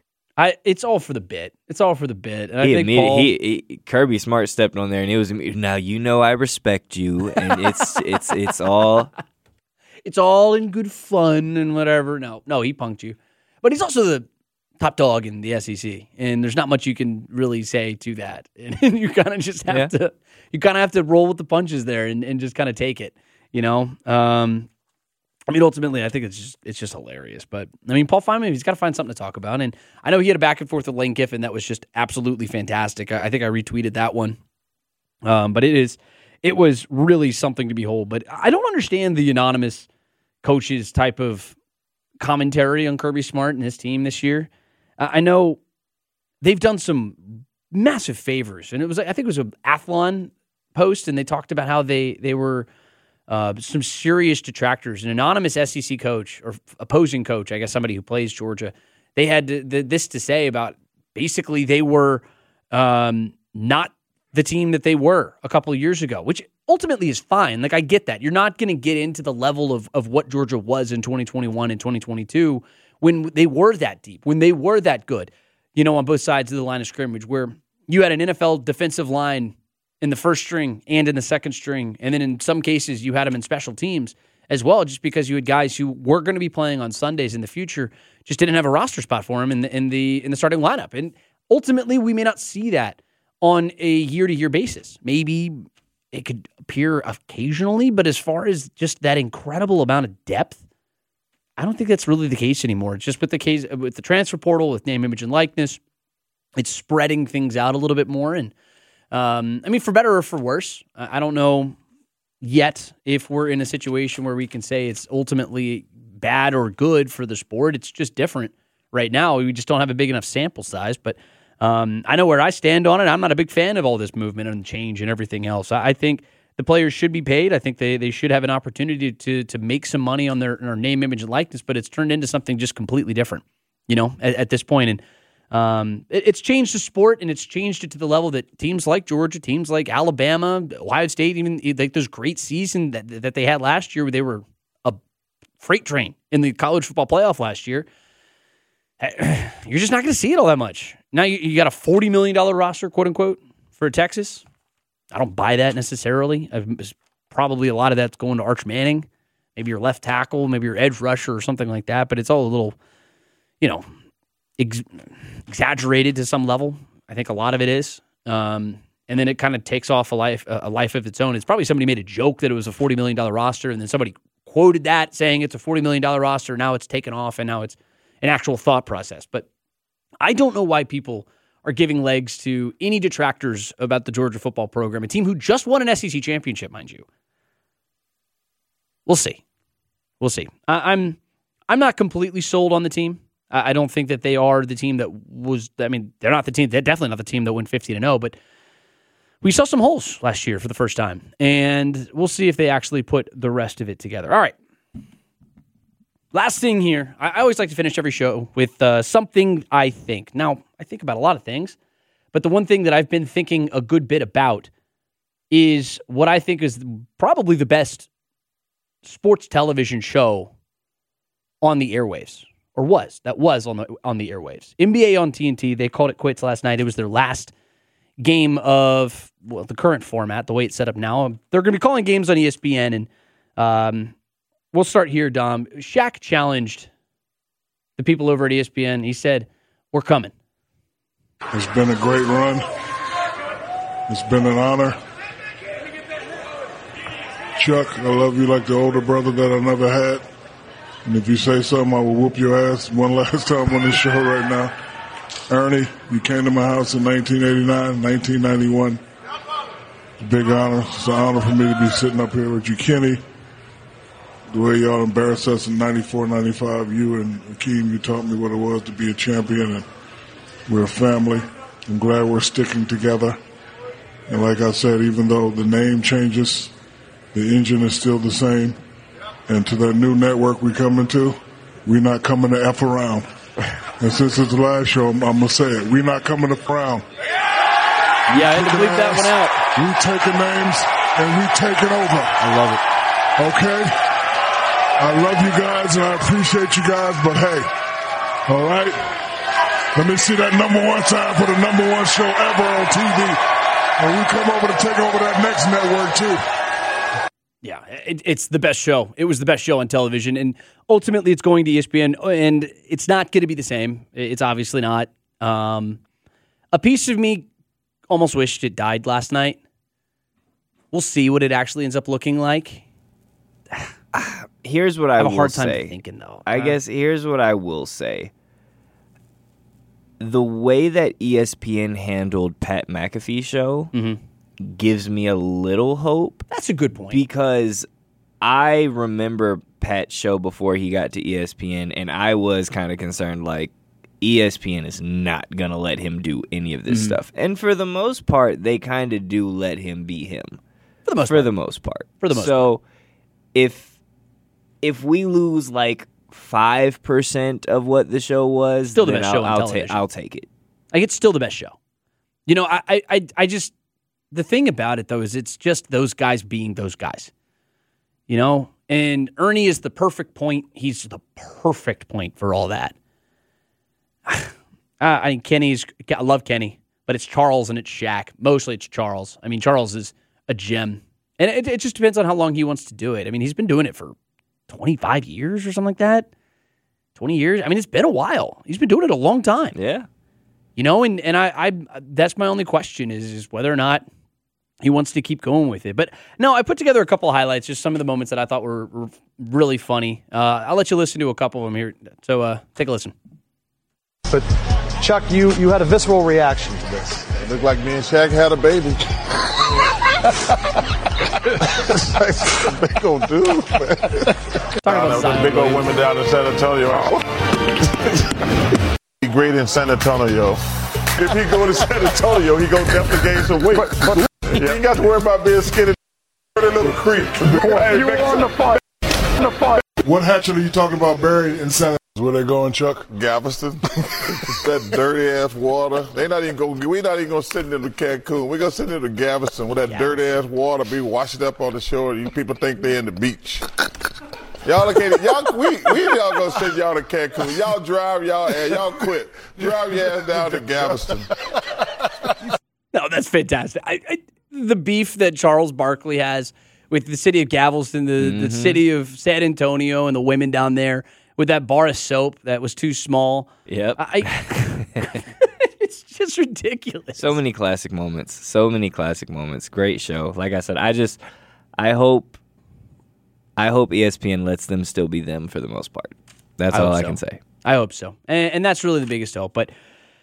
I it's all for the bit. It's all for the bit. And I He think admitted, Paul, he, he Kirby Smart stepped on there and it was now you know I respect you and it's it's it's all it's all in good fun and whatever. No, no, he punked you, but he's also the top dog in the S E C, and there's not much you can really say to that. And you kind of just have Yeah. to, you kind of have to roll with the punches there and, and just kind of take it. You know, um, I mean, ultimately, I think it's just it's just hilarious. But I mean, Paul Feinbaum, he's got to find something to talk about. And I know he had a back and forth with Lane Kiffin that was just absolutely fantastic. I, I think I retweeted that one. Um, but it is, it was really something to behold. But I don't understand the anonymous coaches type of commentary on Kirby Smart and his team this year. I know they've done some massive favors, and it was I think it was an Athlon post, and they talked about how they they were uh, some serious detractors. An anonymous S E C coach or opposing coach, I guess somebody who plays Georgia, they had to, the, this to say about basically they were um, not the team that they were a couple of years ago, which ultimately is fine. Like I get that you're not going to get into the level of of what Georgia was in twenty twenty-one and twenty twenty-two. When they were that deep, when they were that good, you know, on both sides of the line of scrimmage, where you had an N F L defensive line in the first string and in the second string, and then in some cases you had them in special teams as well, just because you had guys who were going to be playing on Sundays in the future, just didn't have a roster spot for them in the in the in the starting lineup. And ultimately, we may not see that on a year-to-year basis. Maybe it could appear occasionally, but as far as just that incredible amount of depth, I don't think that's really the case anymore. It's just with the case with the transfer portal, with name, image, and likeness, it's spreading things out a little bit more. And um, I mean, for better or for worse, I don't know yet if we're in a situation where we can say it's ultimately bad or good for the sport. It's just different right now. We just don't have a big enough sample size. But Um, I know where I stand on it. I'm not a big fan of all this movement and change and everything else. I, I think the players should be paid. I think they, they should have an opportunity to to make some money on their, their name, image, and likeness, but it's turned into something just completely different, you know, at, at this point. And um, it, it's changed the sport, and it's changed it to the level that teams like Georgia, teams like Alabama, Ohio State, even like those great season that, that they had last year where they were a freight train in the college football playoff last year. You're just not going to see it all that much. Now you, you got a forty million dollars roster, quote unquote, for Texas. I don't buy that necessarily. I've, probably a lot of that's going to Arch Manning, maybe your left tackle, maybe your edge rusher or something like that. But it's all a little, you know, ex- exaggerated to some level. I think a lot of it is. Um, and then it kind of takes off a life a life of its own. It's probably somebody made a joke that it was a forty million dollars roster, and then somebody quoted that saying it's a forty million dollars roster. Now it's taken off, and now it's an actual thought process. But I don't know why people are giving legs to any detractors about the Georgia football program, a team who just won an S E C championship, mind you. We'll see. We'll see. I, I'm I'm not completely sold on the team. I, I don't think that they are the team that was, I mean, they're not the team, they're definitely not the team that went fifteen and oh, but we saw some holes last year for the first time, and we'll see if they actually put the rest of it together. All right. Last thing here, I always like to finish every show with uh, something I think. Now, I think about a lot of things, but the one thing that I've been thinking a good bit about is what I think is probably the best sports television show on the airwaves, or was, that was on the on the airwaves. N B A on T N T, they called it quits last night. It was their last game of, well, the current format, the way it's set up now. They're going to be calling games on E S P N, and um, we'll start here, Dom. Shaq challenged the people over at E S P N. He said, "We're coming." It's been a great run. It's been an honor. Chuck, I love you like the older brother that I never had. And if you say something, I will whoop your ass one last time on this show right now. Ernie, you came to my house in nineteen eighty-nine, nineteen ninety-one. It's a big honor. It's an honor for me to be sitting up here with you. Kenny, the way y'all embarrassed us in ninety-four, ninety-five, you and Akeem, you taught me what it was to be a champion, and we're a family. I'm glad we're sticking together. And like I said, even though the name changes, the engine is still the same. And to that new network we coming to, we're not coming to F around. And since it's the last show, I'm, I'm going to say it. We're not coming to frown. Yeah, I had to bleep that one out. We taking names, and we taking over. I love it. Okay? I love you guys, and I appreciate you guys, but hey, all right? Let me see that number one sign for the number one show ever on T V. And we come over to take over that next network, too. Yeah, it, it's the best show. It was the best show on television, and ultimately it's going to E S P N, and it's not going to be the same. It's obviously not. Um, a piece of me almost wished it died last night. We'll see what it actually ends up looking like. Here's what I, I have will a hard time say. thinking, though. I Uh, guess here's what I will say. The way that E S P N handled Pat McAfee's show gives me a little hope. That's a good point. Because I remember Pat's show before he got to E S P N, and I was kind of concerned, like, E S P N is not going to let him do any of this Mhm. stuff. And for the most part, they kind of do let him be him. For the most for part. the most part. For the most so if if we lose like five percent of what the show was, Still the then best I'll, show on I'll, television. ta- I'll take it. Like, it's still the best show. You know, I, I, I, I just, the thing about it, though, is it's just those guys being those guys. You know? And Ernie is the perfect point. He's the perfect point for all that. uh, I mean, Kenny's, I love Kenny, but it's Charles and it's Shaq. Mostly it's Charles. I mean, Charles is a gem. And it, it just depends on how long he wants to do it. I mean, he's been doing it for twenty-five years or something like that. twenty years. I mean, it's been a while. He's been doing it a long time. Yeah. You know, and, and I, I that's my only question is, is whether or not he wants to keep going with it. But no, I put together a couple of highlights, just some of the moments that I thought were, were really funny. Uh, I'll let you listen to a couple of them here. So uh, take a listen. But Chuck, you, you had a visceral reaction to this. It looked like me and Shaq had a baby. That's what they gonna do, man. about Those big old women down in San Antonio. Great in San Antonio. if he go to San Antonio, he gonna definitely gain some weight. But, but you ain't got to worry about being skinny. A little creek. Hey, You were on the fight. On the fight. What hatchet are you talking about buried in San? Where they going, Chuck? Galveston. That dirty ass water. They not even going. We not even gonna send them to Cancun. We gonna send them to Galveston where that dirty ass water be washed up on the shore. You people think they in the beach. Y'all can't. Y'all we we y'all gonna send y'all to Cancun. Y'all drive y'all and y'all quit. Drive your ass down to Galveston. No, that's fantastic. I, I, the beef that Charles Barkley has with the city of Galveston, the, mm-hmm. the city of San Antonio, and the women down there with that bar of soap that was too small. Yep. I, it's just ridiculous. So many classic moments. So many classic moments. Great show. Like I said, I just, I hope, I hope E S P N lets them still be them for the most part. That's I all I so. can say. I hope so. And, and that's really the biggest hope. But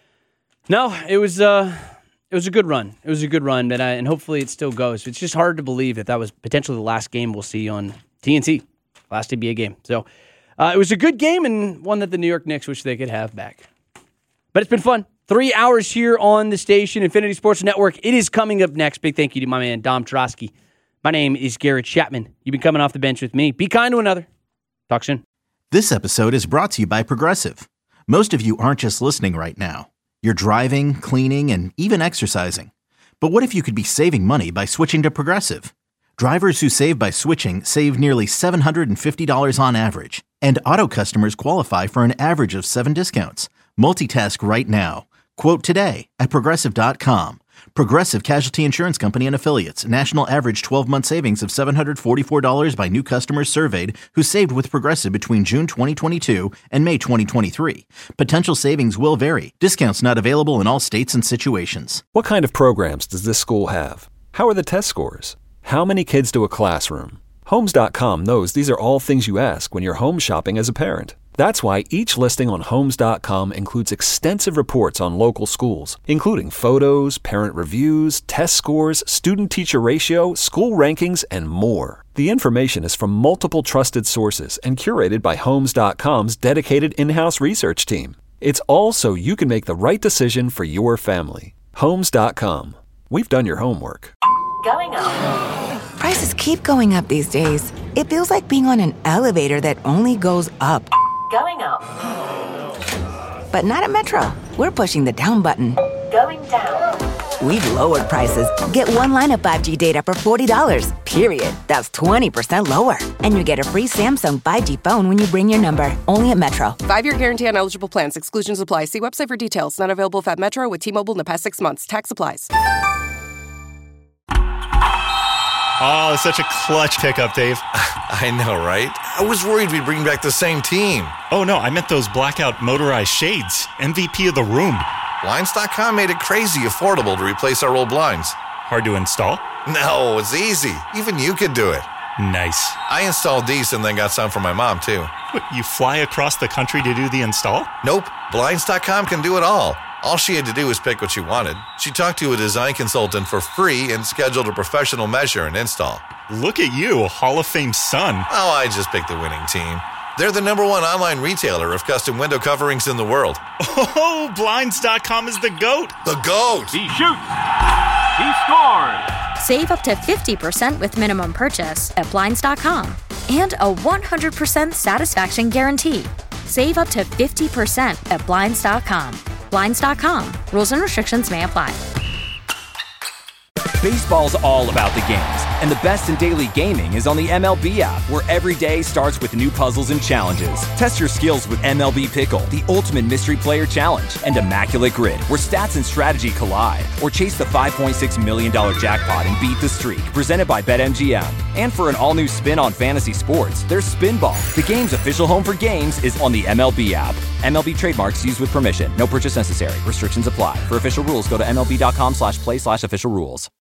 no, it was, uh, It was a good run. It was a good run, and, I, and hopefully it still goes. It's just hard to believe that that was potentially the last game we'll see on T N T, last N B A game. So uh, it was a good game and one that the New York Knicks wish they could have back. But it's been fun. Three hours here on the station, Infinity Sports Network. It is coming up next. Big thank you to my man, Dom Trosky. My name is Garrett Chapman. You've been coming off the bench with me. Be kind to another. Talk soon. This episode is brought to you by Progressive. Most of you aren't just listening right now. You're driving, cleaning, and even exercising. But what if you could be saving money by switching to Progressive? Drivers who save by switching save nearly seven hundred fifty dollars on average. And auto customers qualify for an average of seven discounts. Multitask right now. Quote today at Progressive dot com. Progressive Casualty Insurance Company and Affiliates. National average twelve-month savings of seven hundred forty-four dollars by new customers surveyed who saved with Progressive between June twenty twenty-two and May twenty twenty-three. Potential savings will vary. Discounts not available in all states and situations. What kind of programs does this school have? How are the test scores? How many kids do a classroom? Homes dot com knows these are all things you ask when you're home shopping as a parent. That's why each listing on Homes dot com includes extensive reports on local schools, including photos, parent reviews, test scores, student-teacher ratio, school rankings, and more. The information is from multiple trusted sources and curated by Homes dot com's dedicated in-house research team. It's all so you can make the right decision for your family. Homes dot com. We've done your homework. Going up. Prices keep going up these days. It feels like being on an elevator that only goes up. Going up. But not at Metro. We're pushing the down button. Going down. We've lowered prices. Get one line of five G data for forty dollars, period. That's twenty percent lower. And you get a free Samsung five G phone when you bring your number. Only at Metro. Five-year guarantee on eligible plans. Exclusions apply. See website for details. Not available if at Metro with T-Mobile in the past six months. Tax applies. Oh, such a clutch pickup, Dave. I know, right? I was worried we'd bring back the same team. Oh, no, I meant those blackout motorized shades. M V P of the room. Blinds dot com made it crazy affordable to replace our old blinds. Hard to install? No, it's easy. Even you could do it. Nice. I installed these and then got some for my mom, too. What, you fly across the country to do the install? Nope. Blinds dot com can do it all. All she had to do was pick what she wanted. She talked to a design consultant for free and scheduled a professional measure and install. Look at you, Hall of Fame son. Oh, I just picked the winning team. They're the number one online retailer of custom window coverings in the world. Oh, Blinds dot com is the GOAT. The GOAT. He shoots. He scores. Save up to fifty percent with minimum purchase at Blinds dot com. And a one hundred percent satisfaction guarantee. Save up to fifty percent at Blinds dot com. Blinds dot com. Rules and restrictions may apply. Baseball's all about the games, and the best in daily gaming is on the M L B app, where every day starts with new puzzles and challenges. Test your skills with M L B Pickle, the ultimate mystery player challenge, and Immaculate Grid, where stats and strategy collide. Or chase the five point six million dollars jackpot and beat the streak, presented by BetMGM. And for an all-new spin on fantasy sports, there's Spinball. The game's official home for games is on the M L B app. M L B trademarks used with permission. No purchase necessary. Restrictions apply. For official rules, go to M L B dot com slash play slash official rules.